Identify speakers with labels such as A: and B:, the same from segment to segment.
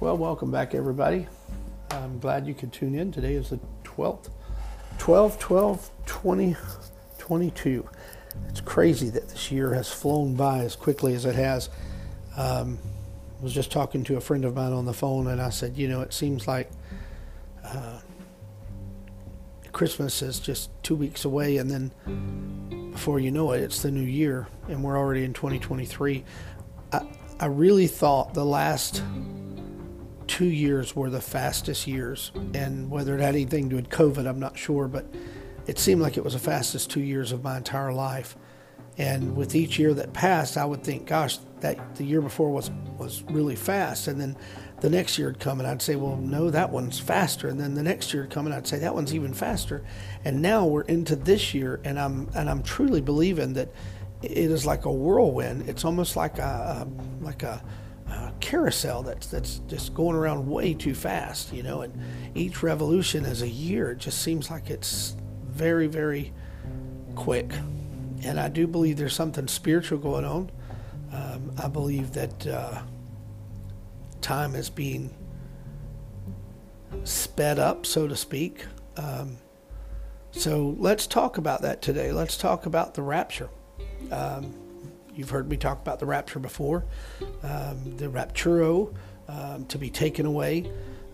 A: Well, welcome back, everybody. I'm glad you could tune in. Today is the 2022. It's crazy that this year has flown by as quickly as it has. I was just talking to a friend of mine on the phone, and I said, it seems like Christmas is just 2 weeks away, and then before you know it, it's the new year, and we're already in 2023. I really thought the last 2 years were the fastest years, and whether it had anything to do with COVID, I'm not sure, but it seemed like it was the fastest 2 years of my entire life. And with each year that passed, I would think, gosh, that the year before was really fast, and then the next year would come and I'd say, well, no, that one's faster, and then the next year would come and I'd say that one's even faster. And now we're into this year, and I'm truly believing that it is like a whirlwind. It's almost like a carousel that's just going around way too fast, and each revolution is a year. It just seems like it's very, very quick. And I do believe there's something spiritual going on. I believe that time is being sped up, so to speak. So let's talk about that today. Let's talk about the rapture. You've heard me talk about the rapture before, the rapturo, to be taken away.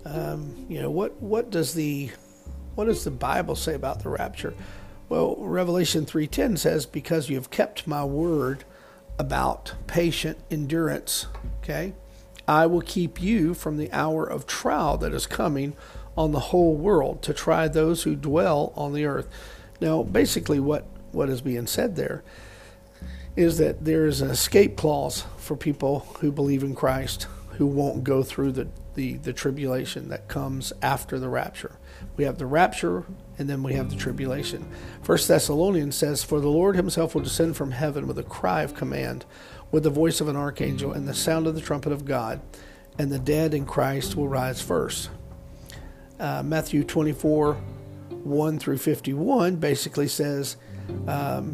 A: What does the Bible say about the rapture? Well, Revelation 3:10 says, because you have kept my word about patient endurance, okay, I will keep you from the hour of trial that is coming on the whole world to try those who dwell on the earth. Now, basically what is being said there is that there is an escape clause for people who believe in Christ, who won't go through the tribulation that comes after the rapture. We have the rapture, and then we have the tribulation. 1 Thessalonians says, for the Lord himself will descend from heaven with a cry of command, with the voice of an archangel, and the sound of the trumpet of God, and the dead in Christ will rise first. Matthew 24, 1 through 51 basically says, I'm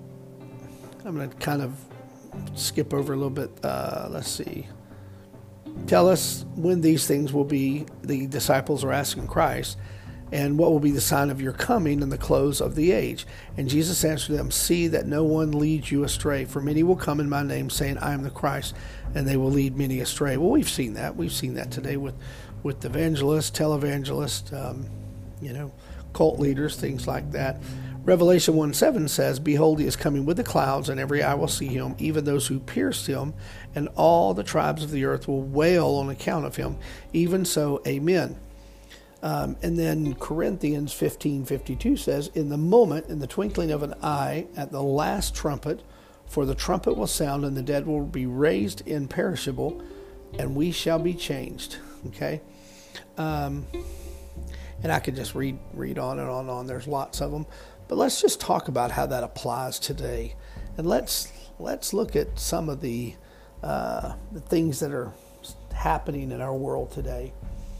A: going to kind of skip over a little bit. Let's see. Tell us when these things will be, the disciples are asking Christ, and what will be the sign of your coming and the close of the age? And Jesus answered them, see that no one leads you astray, for many will come in my name, saying, I am the Christ, and they will lead many astray. Well, we've seen that. We've seen that today with evangelists, televangelists, cult leaders, things like that. Revelation 1:7 says, behold, he is coming with the clouds, and every eye will see him, even those who pierced him, and all the tribes of the earth will wail on account of him. Even so, amen. And then Corinthians 15:52 says, in the twinkling of an eye, at the last trumpet, for the trumpet will sound, and the dead will be raised imperishable, and we shall be changed. Okay? And I could just read on and on and on. There's lots of them. But let's just talk about how that applies today. And let's look at some of the things that are happening in our world today.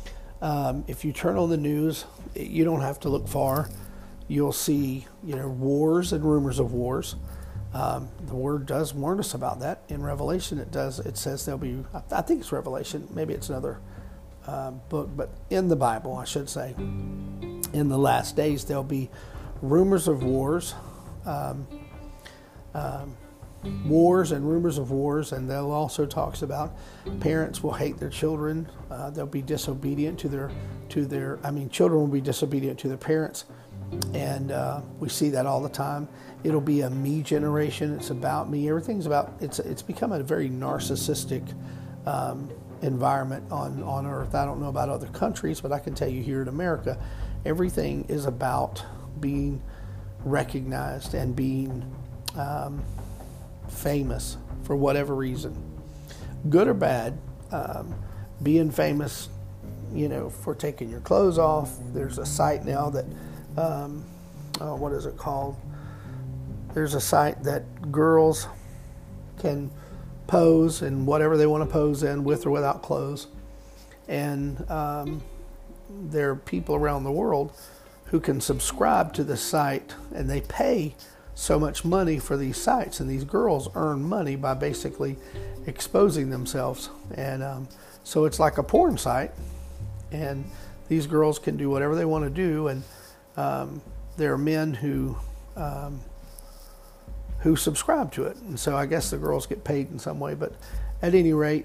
A: If you turn on the news, you don't have to look far. You'll see, wars and rumors of wars. The Word does warn us about that. In Revelation, it says there'll be, I think it's Revelation, maybe it's another book, but in the Bible, I should say, in the last days, there'll be rumors of wars, wars and rumors of wars, and they'll also talks about parents will hate their children. They'll be disobedient children will be disobedient to their parents, and we see that all the time. It'll be a me generation. It's about me. Everything's about. It's become a very narcissistic environment on earth. I don't know about other countries, but I can tell you here in America, everything is about being recognized and being famous for whatever reason, good or bad. Being famous, for taking your clothes off. There's a site now that, what is it called? There's a site that girls can pose in whatever they want to pose in, with or without clothes. And there are people around the world who can subscribe to the site, and they pay so much money for these sites, and these girls earn money by basically exposing themselves. And So it's like a porn site, and these girls can do whatever they want to do, and there are men who subscribe to it, and so I guess the girls get paid in some way. But at any rate,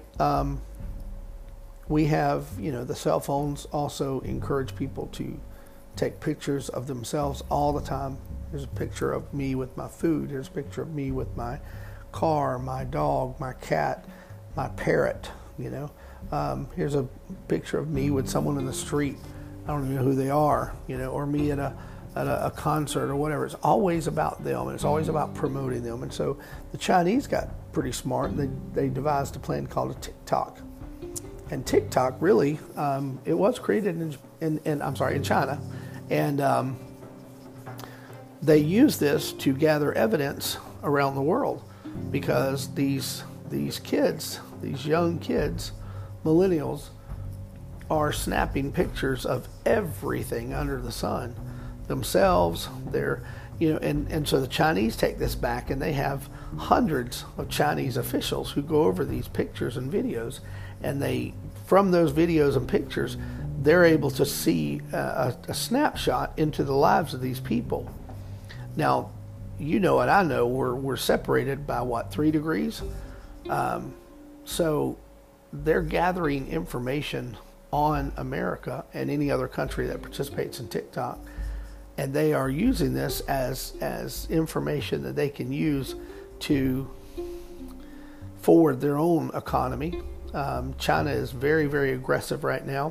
A: we have, the cell phones also encourage people to take pictures of themselves all the time. Here's a picture of me with my food. Here's a picture of me with my car, my dog, my cat, my parrot. Here's a picture of me with someone in the street. I don't even know who they are, or me at a concert or whatever. It's always about them, and it's always about promoting them. And so the Chinese got pretty smart, and they devised a plan called a TikTok. And TikTok really, it was created in China, and they use this to gather evidence around the world, because these kids, these young kids, millennials, are snapping pictures of everything under the sun, themselves, and so the Chinese take this back, and they have hundreds of Chinese officials who go over these pictures and videos, and from those videos and pictures, they're able to see a snapshot into the lives of these people. Now, and I know we're separated by 3 degrees? So they're gathering information on America and any other country that participates in TikTok, and they are using this as information that they can use to forward their own economy. China is very, very aggressive right now.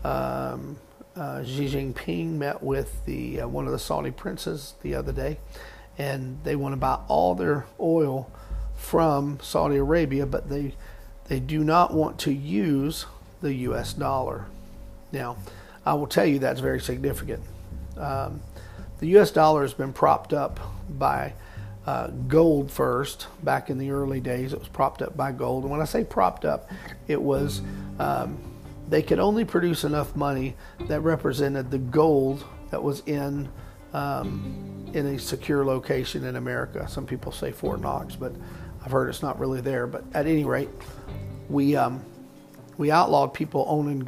A: Xi Jinping met with one of the Saudi princes the other day, and they want to buy all their oil from Saudi Arabia, but they do not want to use the U.S. dollar. Now, I will tell you that's very significant. The U.S. dollar has been propped up by gold first. Back in the early days, it was propped up by gold. And when I say propped up, it was they could only produce enough money that represented the gold that was in a secure location in America. Some people say Fort Knox, but I've heard it's not really there. But at any rate, we outlawed people owning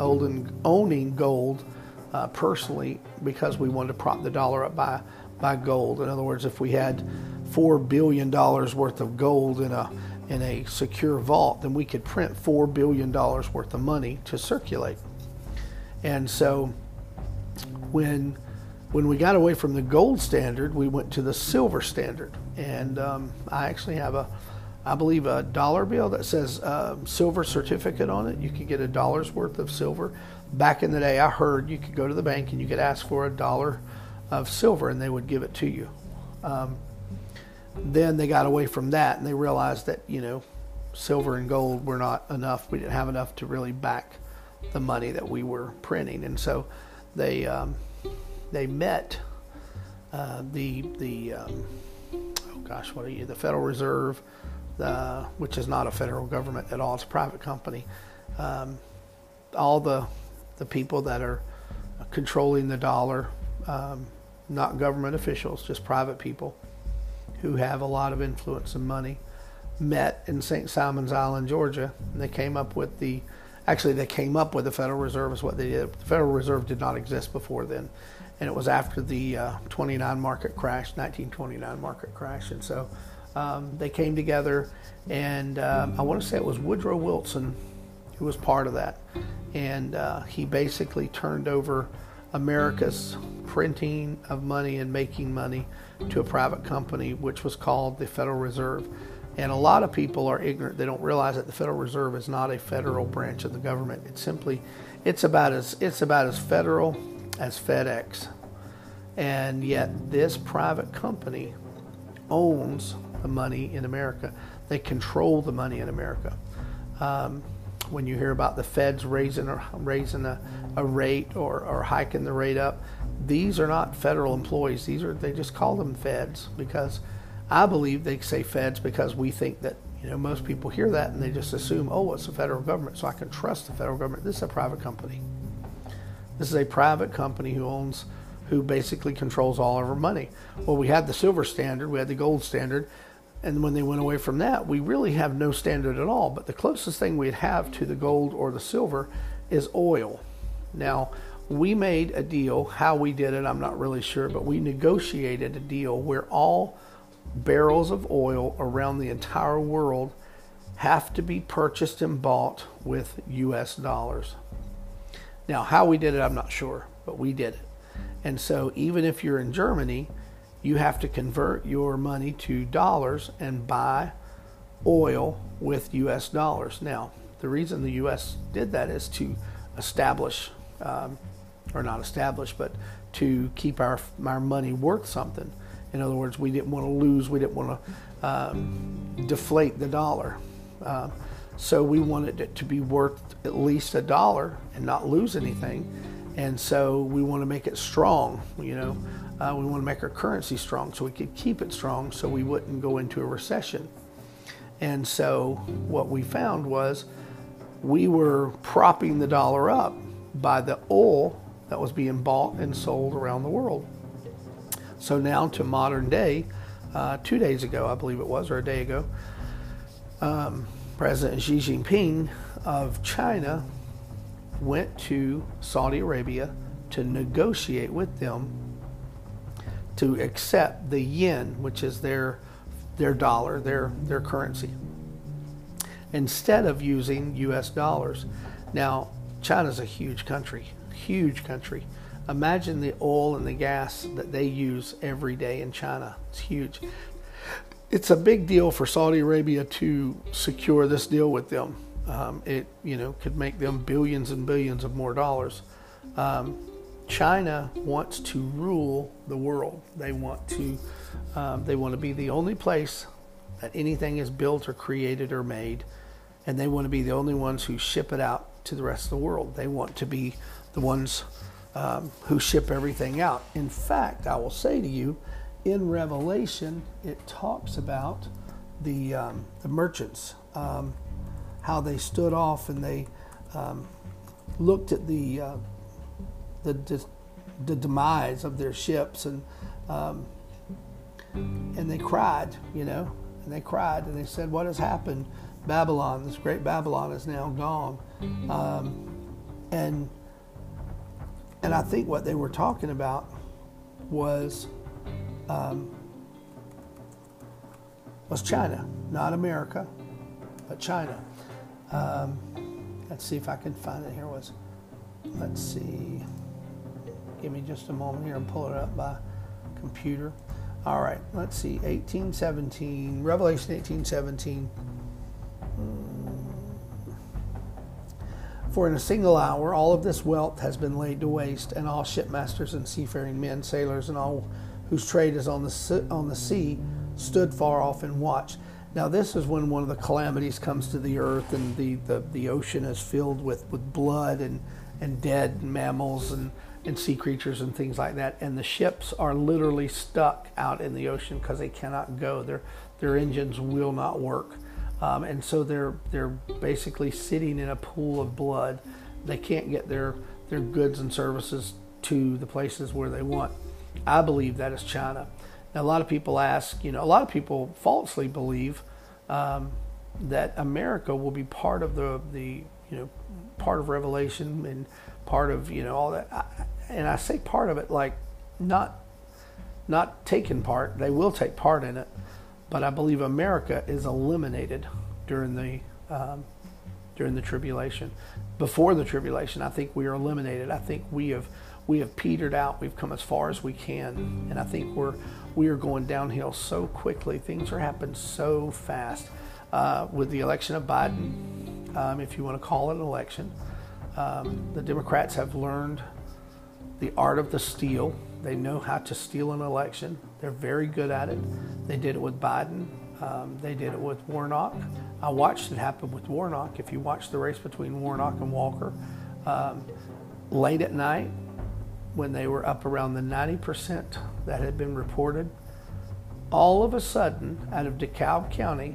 A: gold personally, because we wanted to prop the dollar up by gold. In other words, if we had $4 billion worth of gold in a secure vault, then we could print $4 billion worth of money to circulate. And so when we got away from the gold standard, we went to the silver standard. And I actually have I believe a dollar bill that says silver certificate on it. You could get $1 worth of silver. Back in the day, I heard you could go to the bank and you could ask for $1 of silver, and they would give it to you. Then they got away from that, and they realized that silver and gold were not enough. We didn't have enough to really back the money that we were printing, and so they met the Federal Reserve, which is not a federal government at all. It's a private company. All the people that are controlling the dollar, not government officials, just private people who have a lot of influence and money, met in St. Simon's Island, Georgia, and they came up with the Federal Reserve is what they did. The Federal Reserve did not exist before then, and it was after the 1929 market crash, and so they came together, and I want to say it was Woodrow Wilson who was part of that, and he basically turned over America's printing of money and making money to a private company, which was called the Federal Reserve. And a lot of people are ignorant. They don't realize that the Federal Reserve is not a federal branch of the government. It's about as federal as FedEx. And yet this private company owns the money in America. They control the money in America. When you hear about the feds raising a rate or hiking the rate up, these are not federal employees. They just call them feds, because I believe they say feds because we think that most people hear that and they just assume, oh, it's the federal government, so I can trust the federal government. This is a private company. This is a private company who basically controls all of our money. Well, we had the silver standard, we had the gold standard. And when they went away from that, we really have no standard at all. But the closest thing we'd have to the gold or the silver is oil. Now, we made a deal. How we did it, I'm not really sure, but we negotiated a deal where all barrels of oil around the entire world have to be purchased and bought with US dollars. Now, how we did it, I'm not sure, but we did it. And so even if you're in Germany, you have to convert your money to dollars and buy oil with US dollars. Now, the reason the US did that is to establish, or not establish, but to keep our money worth something. In other words, we didn't want to lose, we didn't want to deflate the dollar. So we wanted it to be worth at least $1 and not lose anything. And so we want to make it strong, we want to make our currency strong so we could keep it strong so we wouldn't go into a recession. And so what we found was we were propping the dollar up by the oil that was being bought and sold around the world. So now to modern day, 2 days ago, I believe it was, or a day ago, President Xi Jinping of China went to Saudi Arabia to negotiate with them to accept the yen, which is their dollar, their currency, instead of using US dollars. Now, China's a huge country. Imagine the oil and the gas that they use every day in China. It's huge. It's a big deal for Saudi Arabia to secure this deal with them. It could make them billions and billions of more dollars. China wants to rule the world. They want to be the only place that anything is built or created or made, and they want to be the only ones who ship it out to the rest of the world. They want to be the ones who ship everything out. In fact, I will say to you, in Revelation, it talks about the merchants, how they stood off and they looked at the demise of their ships, and they cried, and they cried and they said, "What has happened? Babylon, this great Babylon, is now gone." And I think what they were talking about was China, not America, but China. Let's see if I can find it here. Let's see. Give me just a moment here and pull it up by computer. All right, let's see. 1817, Revelation 18:17. For in a single hour all of this wealth has been laid to waste, and all shipmasters and seafaring men, sailors, and all whose trade is on the sea stood far off and watched. Now this is when one of the calamities comes to the earth, and the ocean is filled with blood and dead mammals and sea creatures and things like that. And the ships are literally stuck out in the ocean because they cannot go. Their engines will not work. And so they're basically sitting in a pool of blood. They can't get their goods and services to the places where they want. I believe that is China. Now, a lot of people ask, a lot of people falsely believe that America will be part of the part of Revelation and part of all that. And I say part of it like not taking part. They will take part in it. But I believe America is eliminated during the tribulation. Before the tribulation, I think we are eliminated. I think we have petered out. We've come as far as we can, and I think we are going downhill so quickly. Things are happening so fast. With the election of Biden, if you want to call it an election, the Democrats have learned the art of the steal. They know how to steal an election. They're very good at it. They did it with Biden. They did it with Warnock. I watched it happen with Warnock. If you watch the race between Warnock and Walker, late at night, when they were up around the 90% that had been reported, all of a sudden, out of DeKalb County,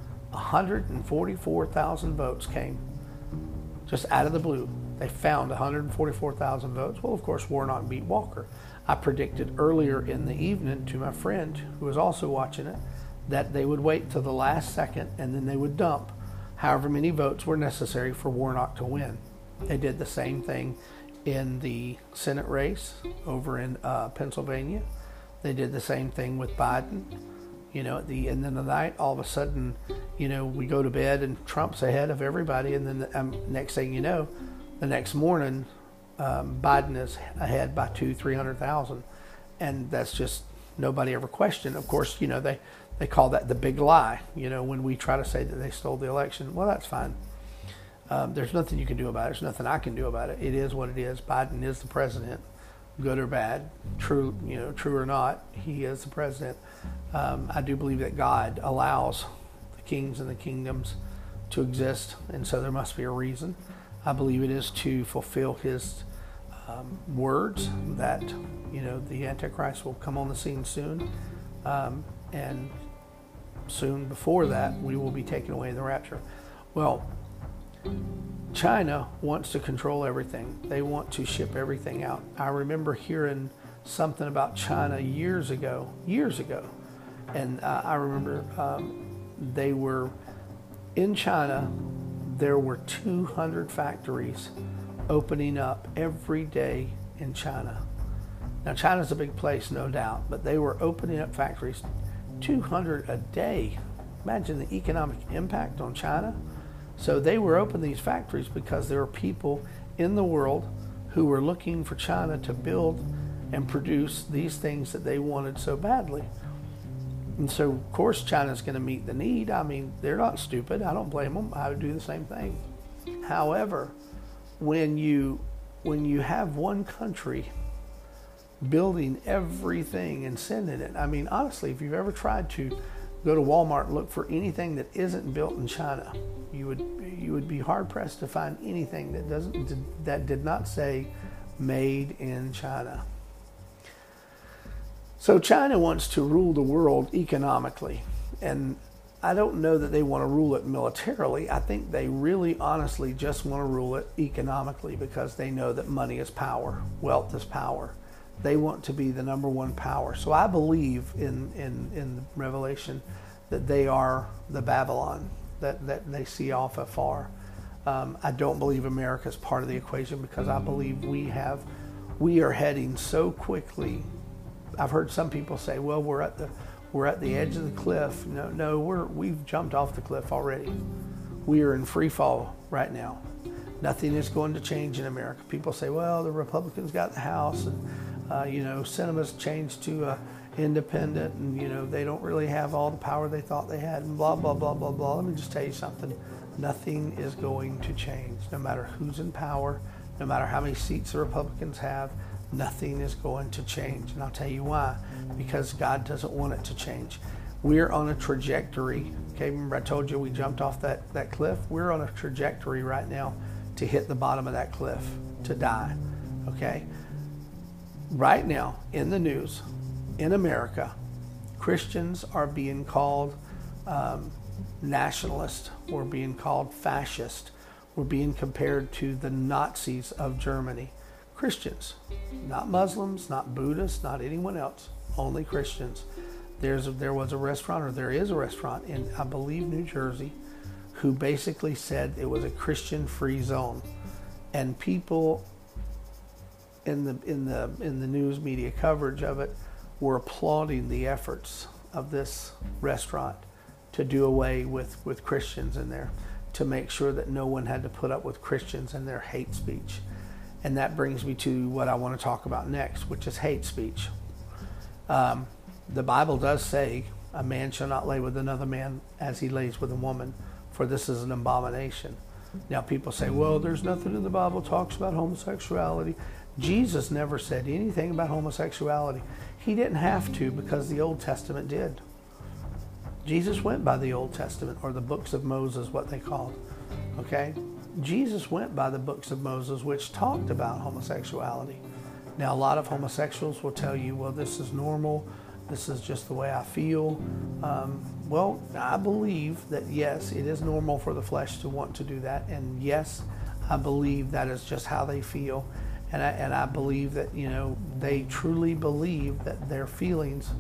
A: 144,000 votes came, just out of the blue. They found 144,000 votes. Well, of course, Warnock beat Walker. I predicted earlier in the evening to my friend who was also watching it that they would wait till the last second and then they would dump however many votes were necessary for Warnock to win. They did the same thing in the Senate race over in Pennsylvania. They did the same thing with Biden. At the end of the night, all of a sudden, we go to bed and Trump's ahead of everybody. And then the next thing you know, the next morning, Biden is ahead by 300,000. And that's just, nobody ever questioned. Of course, they call that the big lie, when we try to say that they stole the election. Well, that's fine. There's nothing you can do about it. There's nothing I can do about it. It is what it is. Biden is the president, good or bad, true or not. He is the president. I do believe that God allows the kings and the kingdoms to exist, and so there must be a reason. I believe it is to fulfill His words that the Antichrist will come on the scene soon, and soon before that we will be taken away in the rapture. Well, China wants to control everything. They want to ship everything out. I remember hearing something about China years ago, and I remember they were in China. There were 200 factories opening up every day in China. Now, China's a big place, no doubt, but they were opening up factories, 200 a day. Imagine the economic impact on China. So they were opening these factories because there were people in the world who were looking for China to build and produce these things that they wanted so badly. And so, of course, China's going to meet the need. I mean, they're not stupid. I don't blame them. I would do the same thing. However, when you have one country building everything and sending it, I mean, honestly, if you've ever tried to go to Walmart and look for anything that isn't built in China, you would be hard pressed to find anything that did not say made in China. So China wants to rule the world economically, and I don't know that they want to rule it militarily. I think they really honestly just want to rule it economically because they know that money is power, wealth is power. They want to be the number one power. So I believe in Revelation that they are the Babylon that they see off afar. I don't believe America is part of the equation because I believe we are heading so quickly. I've heard some people say, well, we're at the edge of the cliff. No, we've jumped off the cliff already. We are in free fall right now. Nothing is going to change in America. People say, well, the Republicans got the House, and Sinema's changed to independent, and they don't really have all the power they thought they had, and blah blah blah blah blah. Let me just tell you something. Nothing is going to change, no matter who's in power, no matter how many seats the Republicans have. Nothing is going to change, and I'll tell you why. Because God doesn't want it to change. We're on a trajectory. Okay, remember I told you we jumped off that cliff? We're on a trajectory right now to hit the bottom of that cliff, to die. Okay? Right now, in the news, in America, Christians are being called nationalist. We're being called fascist. We're being compared to the Nazis of Germany. Christians, not Muslims, not Buddhists, not anyone else, only Christians. There was a restaurant, or there is a restaurant in, I believe, New Jersey, who basically said it was a Christian-free zone, and people in the news media coverage of it were applauding the efforts of this restaurant to do away with Christians in there, to make sure that no one had to put up with Christians and their hate speech. And that brings me to what I want to talk about next, which is hate speech. The Bible does say, a man shall not lay with another man as he lays with a woman, for this is an abomination. Now people say, well, there's nothing in the Bible that talks about homosexuality. Jesus never said anything about homosexuality. He didn't have to, because the Old Testament did. Jesus went by the Old Testament, or the books of Moses, what they called. Okay? Jesus went by the books of Moses, which talked about homosexuality. Now, a lot of homosexuals will tell you, well, this is normal. This is just the way I feel. Well, I believe that, yes, it is normal for the flesh to want to do that. And yes, I believe that is just how they feel. And I believe that, they truly believe that their feelings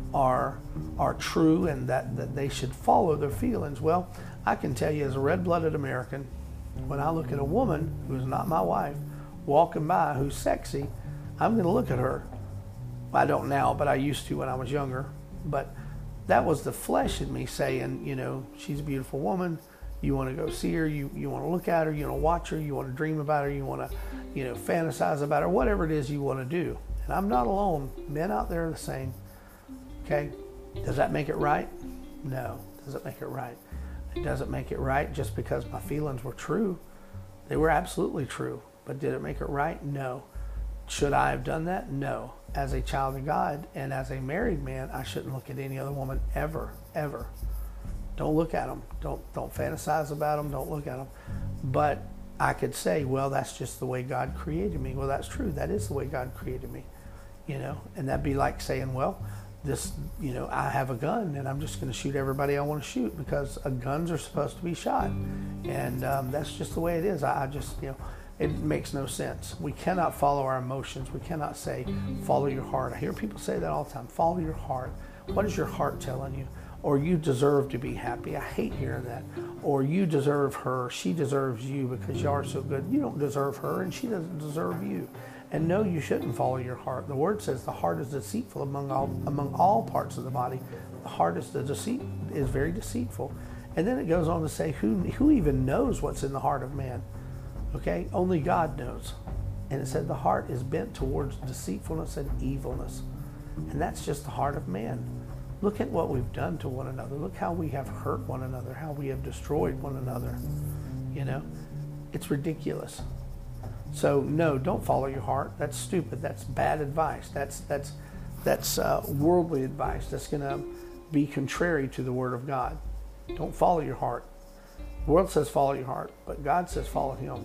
A: are true and that they should follow their feelings. Well, I can tell you as a red-blooded American, when I look at a woman who's not my wife walking by who's sexy, I'm going to look at her. I don't now, but I used to when I was younger. But that was the flesh in me saying, you know, she's a beautiful woman. You want to go see her. You want to look at her. You want to watch her. You want to dream about her. You want to, you know, fantasize about her. Whatever it is you want to do. And I'm not alone. Men out there are the same. Okay? Does that make it right? No. Does it make it right? It doesn't make it right just because my feelings were true. They were absolutely true. But did it make it right? No. Should I have done that? No. As a child of God and as a married man, I shouldn't look at any other woman ever, ever. Don't look at them. Don't fantasize about them. Don't look at them. But I could say, well, that's just the way God created me. Well, that's true. That is the way God created me. You know, and that'd be like saying, well, this, you know, I have a gun and I'm just going to shoot everybody I want to shoot because guns are supposed to be shot. And that's just the way it is. I just, you know, it makes no sense. We cannot follow our emotions. We cannot say, follow your heart. I hear people say that all the time. Follow your heart. What is your heart telling you? Or you deserve to be happy. I hate hearing that. Or you deserve her. She deserves you because you are so good. You don't deserve her and she doesn't deserve you. And no, you shouldn't follow your heart. The word says the heart is deceitful among all parts of the body. The heart is very deceitful. And then it goes on to say, who even knows what's in the heart of man? Okay, only God knows. And it said the heart is bent towards deceitfulness and evilness. And that's just the heart of man. Look at what we've done to one another. Look how we have hurt one another, how we have destroyed one another. You know, it's ridiculous. So no, don't follow your heart. That's stupid. That's bad advice. That's worldly advice. That's going to be contrary to the Word of God. Don't follow your heart. The world says follow your heart, but God says follow Him.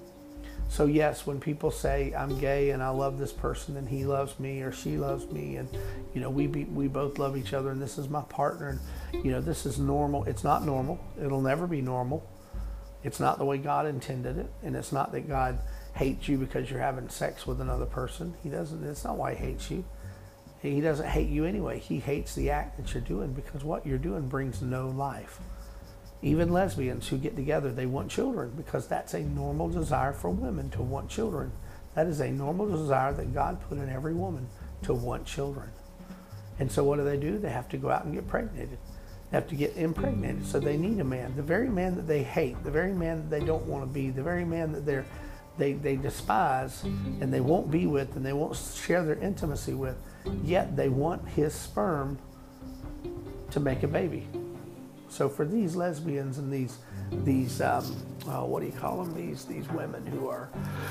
A: So yes, when people say I'm gay and I love this person and he loves me or she loves me and you know we both love each other and this is my partner and you know this is normal. It's not normal. It'll never be normal. It's not the way God intended it, and it's not that God hates you because you're having sex with another person. He doesn't. It's not why He hates you. He doesn't hate you anyway. He hates the act that you're doing because what you're doing brings no life. Even lesbians who get together, they want children because that's a normal desire for women to want children. That is a normal desire that God put in every woman to want children. And so what do? They have to go out and get pregnated. They have to get impregnated. So they need a man. The very man that they hate, the very man that they don't want to be, the very man that they despise and they won't be with and they won't share their intimacy with, yet they want his sperm to make a baby. So for these lesbians and these what do you call them? These women who are,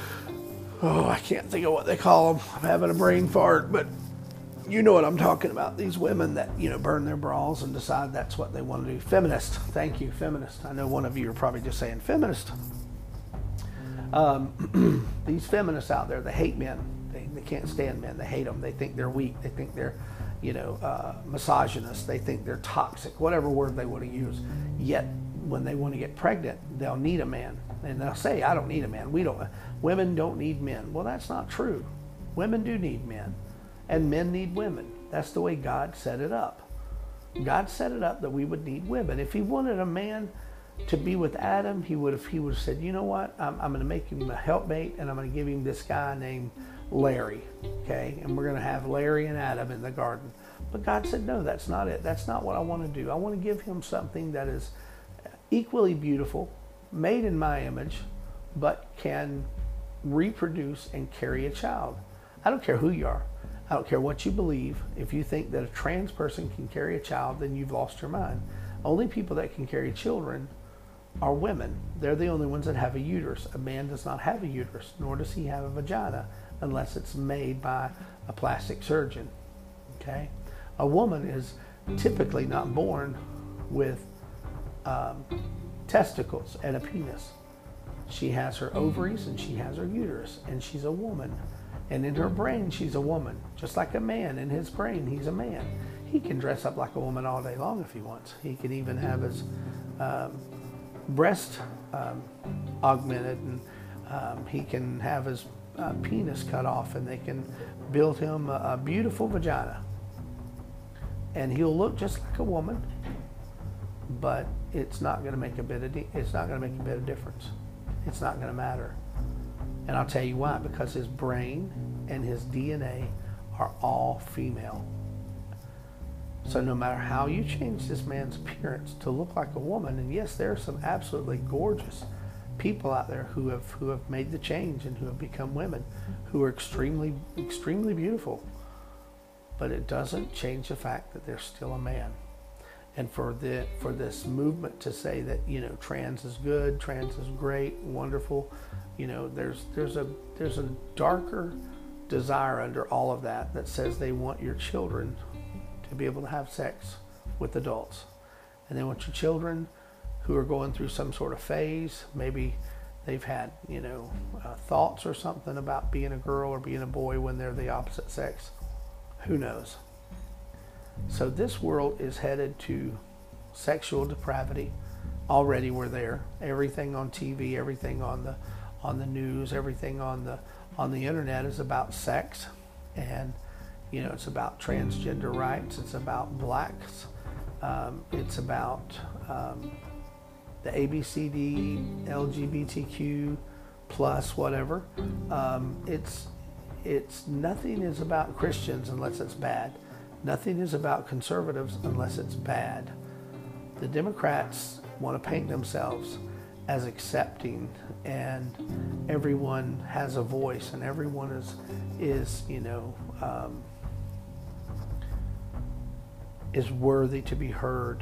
A: I can't think of what they call them. I'm having a brain fart, but you know what I'm talking about. These women that, you know, burn their bras and decide that's what they want to do. Feminist. Thank you, feminist. I know one of you are probably just saying feminist. These feminists out there, they hate men. They can't stand men. They hate them. They think they're weak. They think they're, you know, misogynist. They think they're toxic, whatever word they want to use. Yet, when they want to get pregnant, they'll need a man. And they'll say, I don't need a man. Women don't need men. Well, that's not true. Women do need men. And men need women. That's the way God set it up. God set it up that we would need women. If He wanted a man to be with Adam, he would have said, you know what, I'm going to make him a helpmate, and I'm going to give him this guy named Larry, okay? And we're going to have Larry and Adam in the garden. But God said, no, that's not it. That's not what I want to do. I want to give him something that is equally beautiful, made in my image, but can reproduce and carry a child. I don't care who you are. I don't care what you believe. If you think that a trans person can carry a child, then you've lost your mind. Only people that can carry children are women. They're the only ones that have a uterus. A man does not have a uterus, nor does he have a vagina, unless it's made by a plastic surgeon. Okay? A woman is typically not born with testicles and a penis. She has her ovaries and she has her uterus, and she's a woman. And in her brain, she's a woman. Just like a man, in his brain, he's a man. He can dress up like a woman all day long if he wants. He can even have his breast augmented, and he can have his penis cut off, and they can build him a beautiful vagina. and he'll look just like a woman, but it's not going to make a bit of difference. It's not going to matter. And I'll tell you why, because his brain and his DNA are all female. So no matter how you change this man's appearance to look like a woman, and yes, there are some absolutely gorgeous people out there who have made the change and who have become women, who are extremely beautiful, but it doesn't change the fact that they're still a man. And for this movement to say that, you know, trans is good, trans is great, wonderful, you know, there's a darker desire under all of that says they want your children to be able to have sex with adults, and they want your children who are going through some sort of phase, maybe they've had, you know, thoughts or something about being a girl or being a boy when they're the opposite sex. Who knows? So this world is headed to sexual depravity. Already we're there. Everything on TV, everything on the news, everything on the internet is about sex, and you know, it's about transgender rights. It's about blacks. It's about the ABCD, LGBTQ plus whatever. It's nothing is about Christians unless it's bad. Nothing is about conservatives unless it's bad. The Democrats want to paint themselves as accepting, and everyone has a voice, and everyone is you know, is worthy to be heard.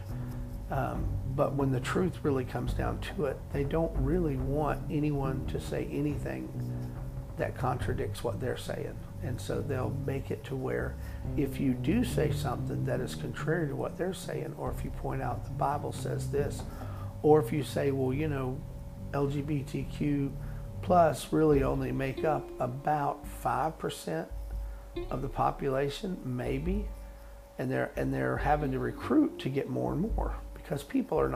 A: But when the truth really comes down to it, they don't really want anyone to say anything that contradicts what they're saying. And so they'll make it to where if you do say something that is contrary to what they're saying, or if you point out the Bible says this, or if you say, well, you know, LGBTQ plus really only make up about 5% of the population, maybe, and they're having to recruit to get more and more, because people are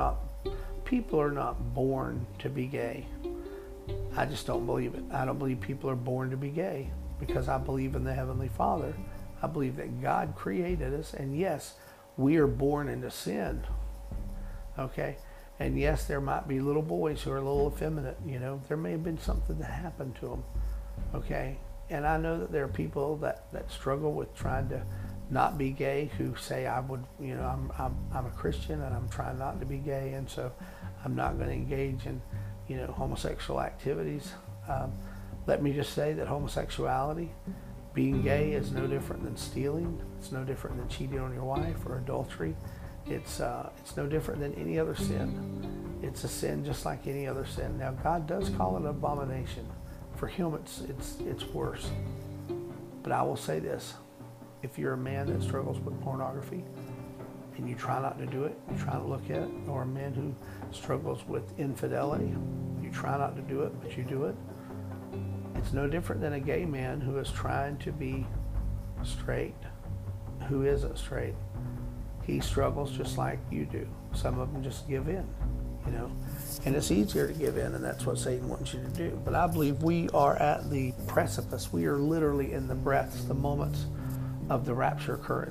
A: not born to be gay. I just don't believe it. I don't believe people are born to be gay, because I believe in the Heavenly Father. I believe that God created us, and yes, we are born into sin. Okay? And yes, there might be little boys who are a little effeminate, you know. There may have been something that happened to them. Okay? And I know that there are people that struggle with trying to not be gay, who say, I would, you know, I'm a Christian and I'm trying not to be gay, and so I'm not going to engage in, you know, homosexual activities. Let me just say that homosexuality, being gay, is no different than stealing. It's no different than cheating on your wife or adultery. It's no different than any other sin. It's a sin just like any other sin. Now, God does call it an abomination. For him, it's worse. But I will say this: if you're a man that struggles with pornography and you try not to do it, you try to look at it, or a man who struggles with infidelity, you try not to do it, but you do it, it's no different than a gay man who is trying to be straight, who isn't straight. He struggles just like you do. Some of them just give in, you know, and it's easier to give in, and that's what Satan wants you to do. But I believe we are at the precipice. We are literally in the breaths, the moments of the rapture occurring.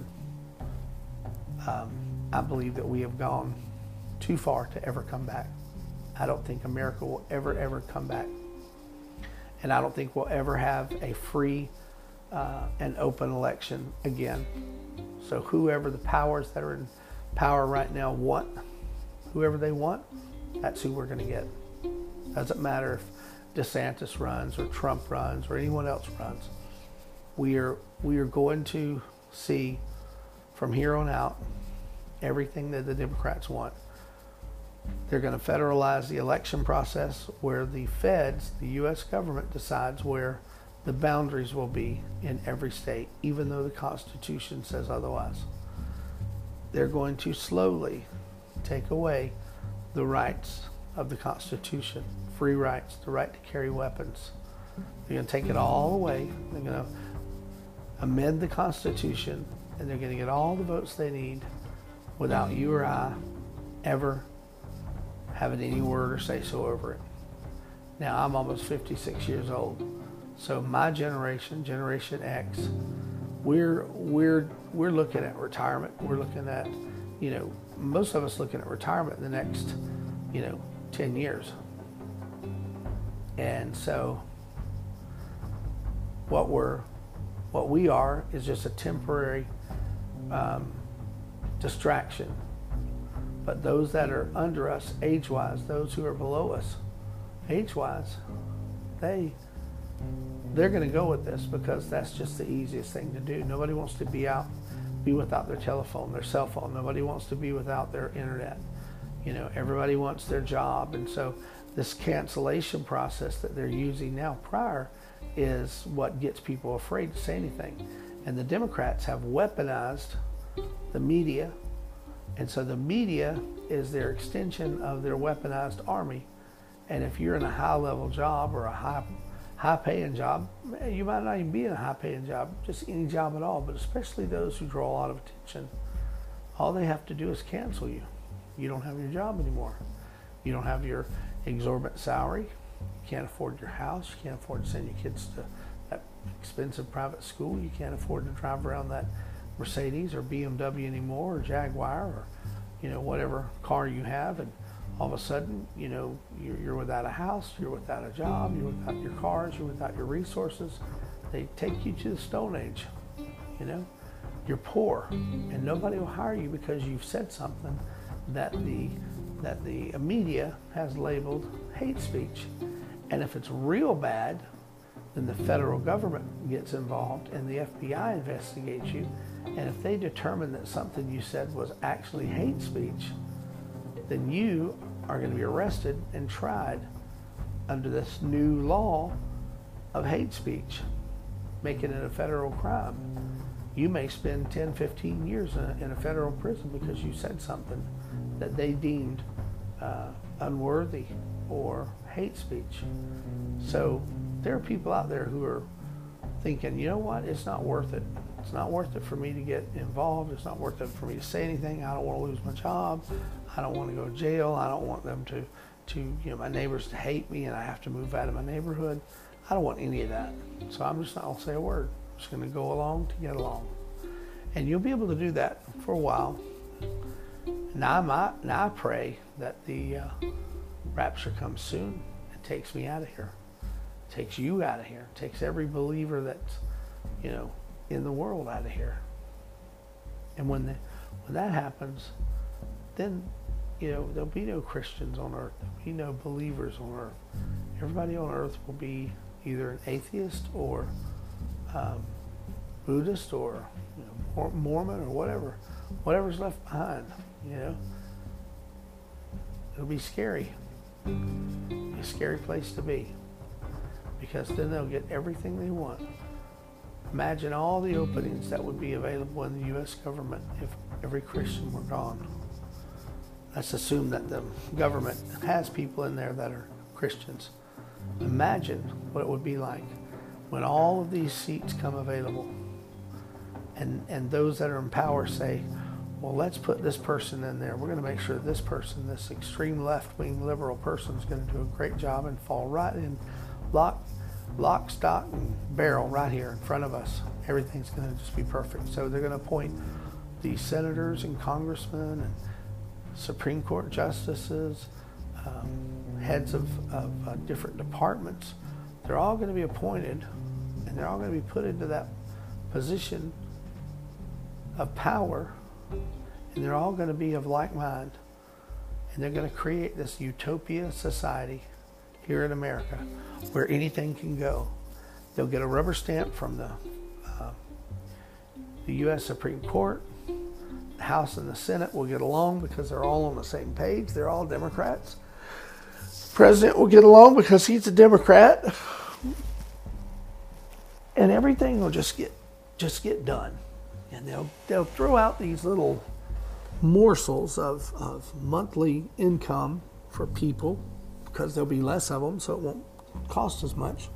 A: I believe that we have gone too far to ever come back. I don't think America will ever come back. And I don't think we'll ever have a free and open election again. So whoever the powers that are in power right now want, whoever they want, that's who we're going to get. Doesn't matter if DeSantis runs or Trump runs or anyone else runs. We are going to see from here on out everything that the Democrats want. They're going to federalize the election process, where the feds, the U.S. government, decides where the boundaries will be in every state, even though the Constitution says otherwise. They're going to slowly take away the rights of the Constitution, free rights, the right to carry weapons. They're going to take it all away. They're going to amend the Constitution, and they're going to get all the votes they need without you or I ever having any word or say so over it. Now, I'm almost 56 years old, so my generation, Generation X, we're looking at retirement. We're looking at, most of us looking at retirement in the next, 10 years. And so what we are is just a temporary distraction. But those that are under us, age-wise, those who are below us, age-wise, they're going to go with this because that's just the easiest thing to do. Nobody wants to be without their telephone, their cell phone. Nobody wants to be without their internet. Everybody wants their job. And so this cancellation process that they're using now prior is what gets people afraid to say anything. And the Democrats have weaponized the media. And so the media is their extension of their weaponized army. And if you're in a high-level job or a high-paying job, you might not even be in a high-paying job, just any job at all, but especially those who draw a lot of attention, all they have to do is cancel you. You don't have your job anymore. You don't have your exorbitant salary. You can't afford your house. You can't afford to send your kids to that expensive private school. You can't afford to drive around that Mercedes or BMW anymore, or Jaguar, or whatever car you have. And all of a sudden, you're without a house, you're without a job, you're without your cars, you're without your resources. They take you to the Stone Age. You're poor, and nobody will hire you because you've said something that the media has labeled hate speech. And if it's real bad, then the federal government gets involved and the FBI investigates you. And if they determine that something you said was actually hate speech, then you are going to be arrested and tried under this new law of hate speech, making it a federal crime. You may spend 10, 15 years in a federal prison because you said something that they deemed unworthy or hate speech. So there are people out there who are thinking, you know what, it's not worth it. It's not worth it for me to get involved. It's not worth it for me to say anything. I don't want to lose my job. I don't want to go to jail. I don't want them to my neighbors to hate me and I have to move out of my neighborhood. I don't want any of that. So I'm just not going to say a word. I'm just going to go along to get along. And you'll be able to do that for a while. Now I pray that the rapture comes soon and takes me out of here. Takes you out of here. Takes every believer that's, in the world out of here. And when that happens, then, there'll be no Christians on earth. There'll be no believers on earth. Everybody on earth will be either an atheist or Buddhist or Mormon or whatever's left behind. It'll be scary. It'll be a scary place to be, because then they'll get everything they want. Imagine all the openings that would be available in the U.S. government if every Christian were gone. Let's assume that the government has people in there that are Christians. Imagine what it would be like when all of these seats come available and those that are in power say, well, let's put this person in there. We're going to make sure this person, this extreme left-wing liberal person, is going to do a great job and fall right in lock, stock, and barrel right here in front of us. Everything's going to just be perfect. So they're going to appoint these senators and congressmen and Supreme Court justices, heads of different departments. They're all going to be appointed, and they're all going to be put into that position of power, and they're all going to be of like mind, and they're going to create this utopia society here in America where anything can go. They'll get a rubber stamp from the U.S. Supreme Court. The House and the Senate will get along because they're all on the same page. They're all Democrats. The President will get along because he's a Democrat. And everything will just get done. And they'll throw out these little morsels of monthly income for people because there'll be less of them, so it won't cost as much.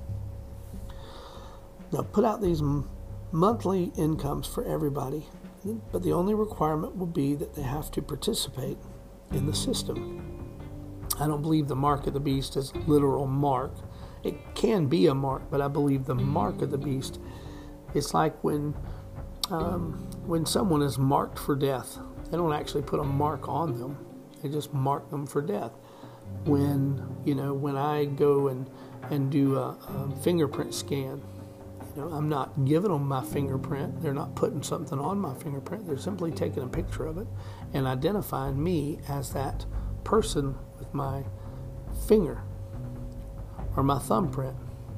A: They'll put out these monthly incomes for everybody, but the only requirement will be that they have to participate in the system. I don't believe the mark of the beast is a literal mark. It can be a mark, but I believe the mark of the beast It's like when someone is marked for death. They don't actually put a mark on them. They just mark them for death. When I go and do a fingerprint scan, I'm not giving them my fingerprint. They're not putting something on my fingerprint. They're simply taking a picture of it and identifying me as that person with my finger or my thumbprint.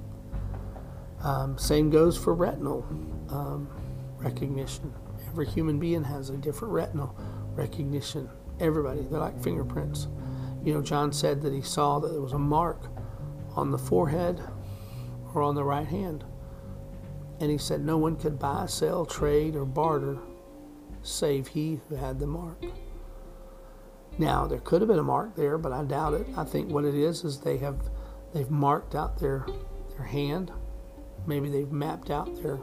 A: Same goes for retinal recognition. Every human being has a different retinal recognition. Everybody, they're like fingerprints. John said that he saw that there was a mark on the forehead or on the right hand. And he said no one could buy, sell, trade, or barter save he who had the mark. Now, there could have been a mark there, but I doubt it. I think what it is they've marked out their hand. Maybe they've mapped out their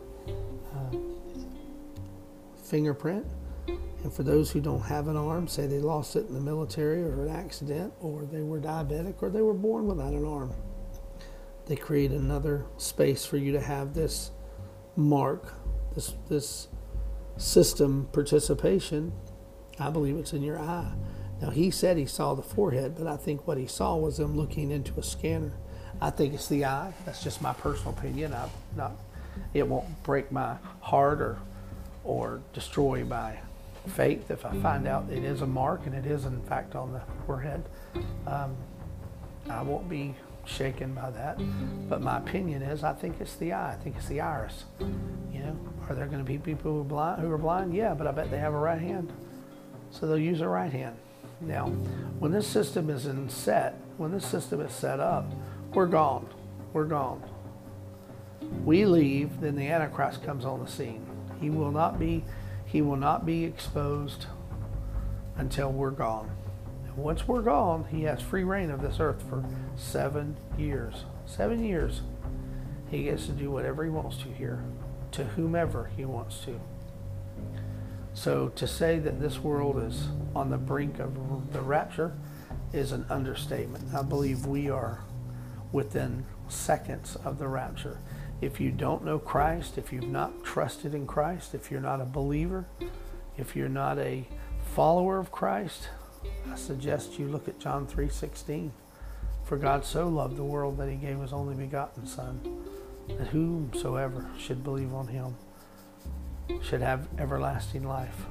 A: fingerprint. And for those who don't have an arm, say they lost it in the military or an accident, or they were diabetic, or they were born without an arm, they create another space for you to have this mark, this system participation. I believe it's in your eye. Now, he said he saw the forehead, but I think what he saw was them looking into a scanner. I think it's the eye. That's just my personal opinion. It won't break my heart or destroy my faith if I find out it is a mark and it is in fact on the forehead. I won't be shaken by that, but my opinion is I think it's the eye. I think it's the iris. Are there going to be people who are blind? Yeah, but I bet they have a right hand, so they'll use their right hand. Now, when this system is set up, we're gone. We leave, then the Antichrist comes on the scene. He will not be exposed until we're gone. And once we're gone, he has free reign of this earth for 7 years. 7 years. He gets to do whatever he wants to here, to whomever he wants to. So to say that this world is on the brink of the rapture is an understatement. I believe we are within seconds of the rapture. If you don't know Christ, if you've not trusted in Christ, if you're not a believer, if you're not a follower of Christ, I suggest you look at John 3:16. For God so loved the world that he gave his only begotten Son, that whomsoever should believe on him should have everlasting life.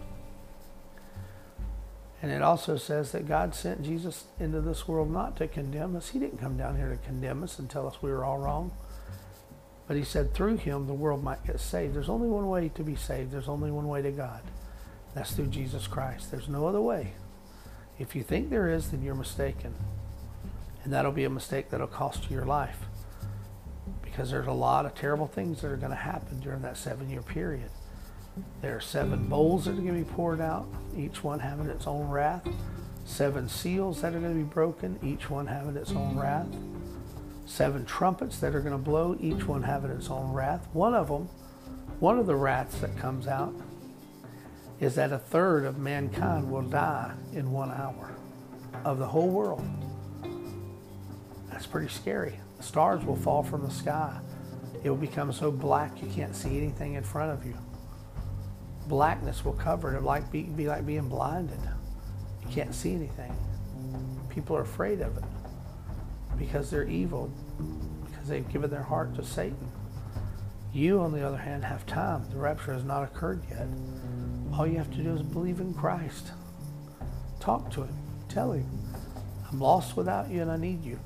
A: And it also says that God sent Jesus into this world not to condemn us. He didn't come down here to condemn us and tell us we were all wrong. But he said through him the world might get saved. There's only one way to be saved. There's only one way to God. That's through Jesus Christ. There's no other way. If you think there is, then you're mistaken. And that'll be a mistake that'll cost you your life. Because there's a lot of terrible things that are going to happen during that 7-year period. There are 7 bowls that are going to be poured out, each one having its own wrath. 7 seals that are going to be broken, each one having its own wrath. 7 trumpets that are going to blow, each one having its own wrath. One of the wraths that comes out is that 1/3 of mankind will die in 1 hour of the whole world. That's pretty scary. The stars will fall from the sky. It will become so black you can't see anything in front of you. Blackness will cover it. It'll be like being blinded. You can't see anything. People are afraid of it because they're evil, because they've given their heart to Satan. You, on the other hand, have time. The rapture has not occurred yet. All you have to do is believe in Christ. Talk to him. Tell him, I'm lost without you and I need you.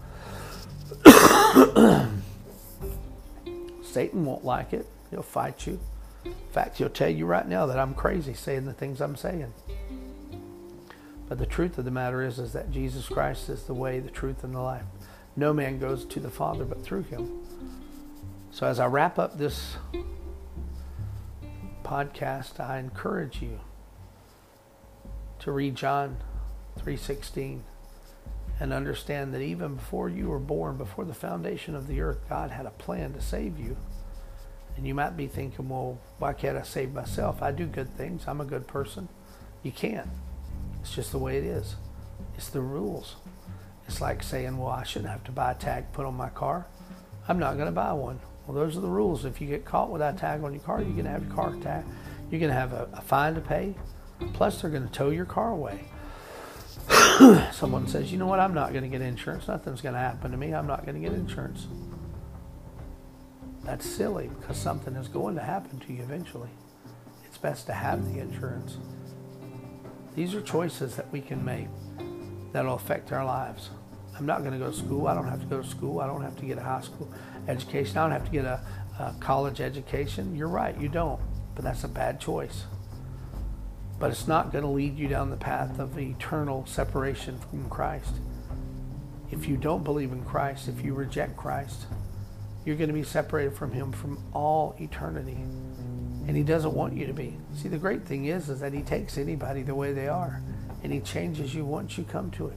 A: Satan won't like it. He'll fight you. In fact, he'll tell you right now that I'm crazy saying the things I'm saying. But the truth of the matter is that Jesus Christ is the way, the truth, and the life. No man goes to the Father but through him. So as I wrap up this podcast, I encourage you to read John 3:16 and understand that even before you were born, before the foundation of the earth, God had a plan to save you. And you might be thinking, well, why can't I save myself? I do good things. I'm a good person. You can't. It's just the way it is. It's the rules. It's like saying, well, I shouldn't have to buy a tag put on my car. I'm not going to buy one. Well, those are the rules. If you get caught with that tag on your car, you're going to have your car tag. You're going to have a fine to pay. Plus, they're going to tow your car away. Someone says, you know what, I'm not going to get insurance. Nothing's going to happen to me. I'm not going to get insurance. That's silly, because something is going to happen to you eventually. It's best to have the insurance. These are choices that we can make that'll affect our lives. I'm not going to go to school. I don't have to go to school. I don't have to get a high school education. I don't have to get a college education. You're right, you don't. But that's a bad choice. But it's not going to lead you down the path of eternal separation from Christ. If you don't believe in Christ, if you reject Christ, you're going to be separated from Him from all eternity. And He doesn't want you to be. See, the great thing is that He takes anybody the way they are, and He changes you once you come to Him.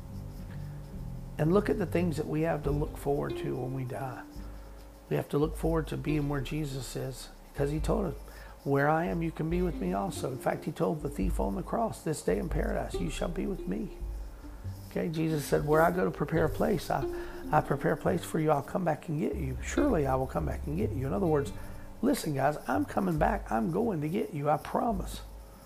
A: And look at the things that we have to look forward to when we die. We have to look forward to being where Jesus is, because He told us, where I am, you can be with me also. In fact, He told the thief on the cross, this day in paradise, you shall be with me. Okay, Jesus said, where I go to prepare a place, I prepare a place for you. I'll come back and get you. Surely I will come back and get you. In other words, listen, guys, I'm coming back. I'm going to get you. I promise.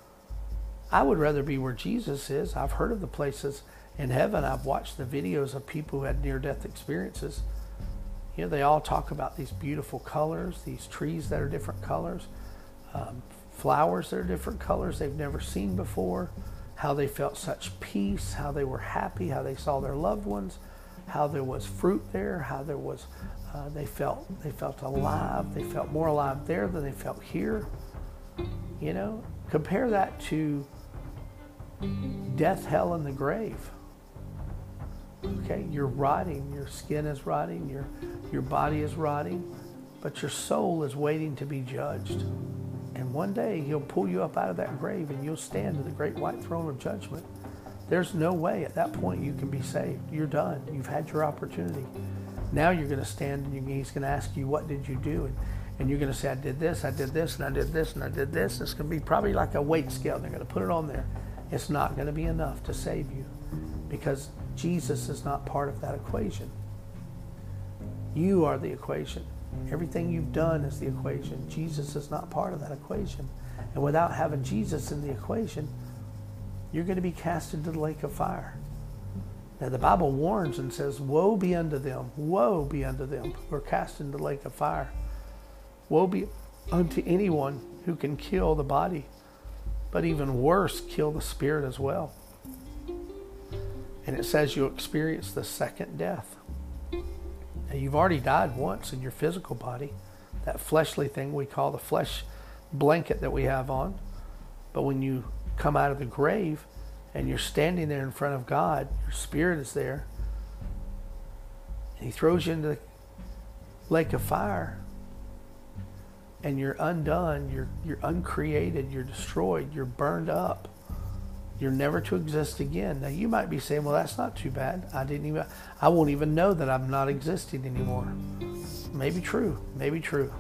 A: I would rather be where Jesus is. I've heard of the places in heaven. I've watched the videos of people who had near-death experiences. You know, they all talk about these beautiful colors, these trees that are different colors, flowers that are different colors they've never seen before, how they felt such peace, how they were happy, how they saw their loved ones, how there was fruit there, how there was, they felt alive. They felt more alive there than they felt here. You know, compare that to death, hell, and the grave. Okay, you're rotting, your skin is rotting, your body is rotting, but your soul is waiting to be judged. And one day He'll pull you up out of that grave and you'll stand to the great white throne of judgment. There's no way at that point you can be saved. You're done. You've had your opportunity. Now you're going to stand and He's going to ask you, what did you do? And you're going to say, I did this, and I did this, and I did this. It's going to be probably like a weight scale. They're going to put it on there. It's not going to be enough to save you, because Jesus is not part of that equation. You are the equation. Everything you've done is the equation. Jesus is not part of that equation. And without having Jesus in the equation, you're going to be cast into the lake of fire. Now the Bible warns and says, woe be unto them who are cast into the lake of fire. Woe be unto anyone who can kill the body, but even worse, kill the spirit as well. And it says you'll experience the second death. Now, you've already died once in your physical body, that fleshly thing we call the flesh blanket that we have on. But when you come out of the grave and you're standing there in front of God, your spirit is there, and He throws you into the lake of fire, and you're undone, you're uncreated, you're destroyed, you're burned up. You're never to exist again. Now you might be saying, well, that's not too bad. I won't even know that I'm not existing anymore. Maybe true, maybe true.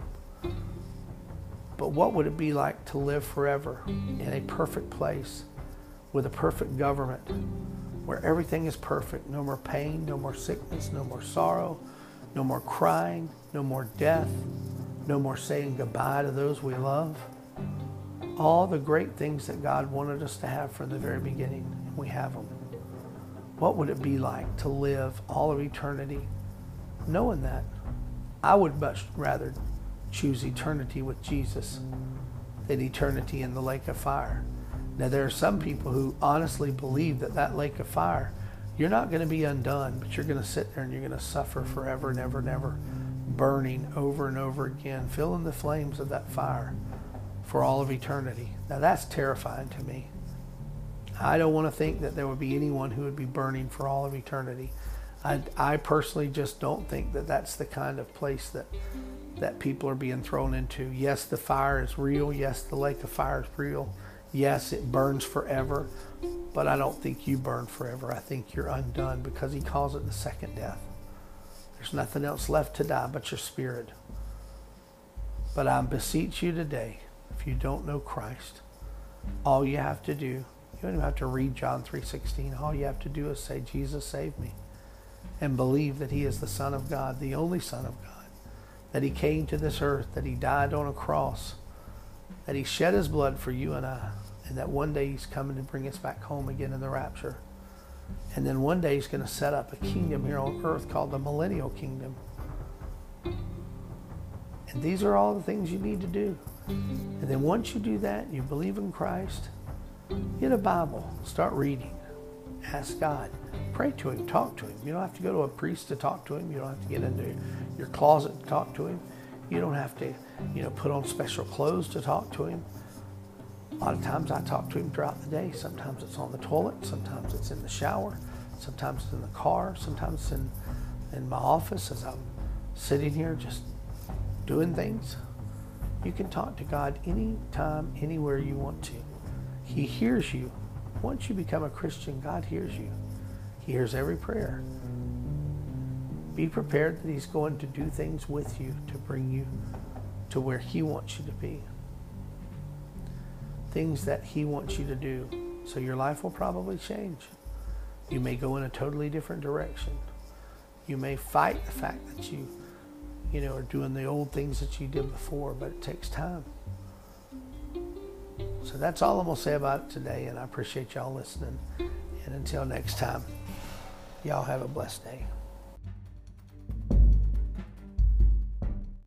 A: But what would it be like to live forever in a perfect place with a perfect government where everything is perfect? No more pain, no more sickness, no more sorrow, no more crying, no more death, no more saying goodbye to those we love. All the great things that God wanted us to have from the very beginning, we have them. What would it be like to live all of eternity knowing that? I would much rather choose eternity with Jesus than eternity in the lake of fire. Now, there are some people who honestly believe that lake of fire, you're not going to be undone, but you're going to sit there and you're going to suffer forever and ever and ever, burning over and over again, feeling the flames of that fire for all of eternity. Now that's terrifying to me. I don't want to think that there would be anyone who would be burning for all of eternity. I personally just don't think that that's the kind of place that people are being thrown into. Yes, the fire is real. Yes, the lake of fire is real. Yes, it burns forever. But I don't think you burn forever. I think you're undone, because He calls it the second death. There's nothing else left to die but your spirit. But I beseech you today, if you don't know Christ, all you have to do, you don't even have to read John 3:16. All you have to do is say, Jesus, save me, and believe that He is the Son of God, the only Son of God, that he came to this earth, that he died on a cross, that he shed his blood for you and I, and that one day he's coming to bring us back home again in the rapture. And then one day he's going to set up a kingdom here on earth called the Millennial Kingdom. And these are all the things you need to do. And then once you do that, you believe in Christ, get a Bible, start reading, ask God, pray to him, talk to him. You don't have to go to a priest to talk to him. You don't have to get into your closet to talk to him. You don't have to, put on special clothes to talk to him. A lot of times I talk to him throughout the day. Sometimes it's on the toilet. Sometimes it's in the shower. Sometimes it's in the car. Sometimes it's in my office as I'm sitting here just doing things. You can talk to God anytime, anywhere you want to. He hears you. Once you become a Christian, God hears you. He hears every prayer. Be prepared that he's going to do things with you to bring you to where he wants you to be. Things that he wants you to do. So your life will probably change. You may go in a totally different direction. You may fight the fact that you are doing the old things that you did before, but it takes time. So that's all I'm going to say about it today, and I appreciate y'all listening. And until next time, y'all have a blessed day.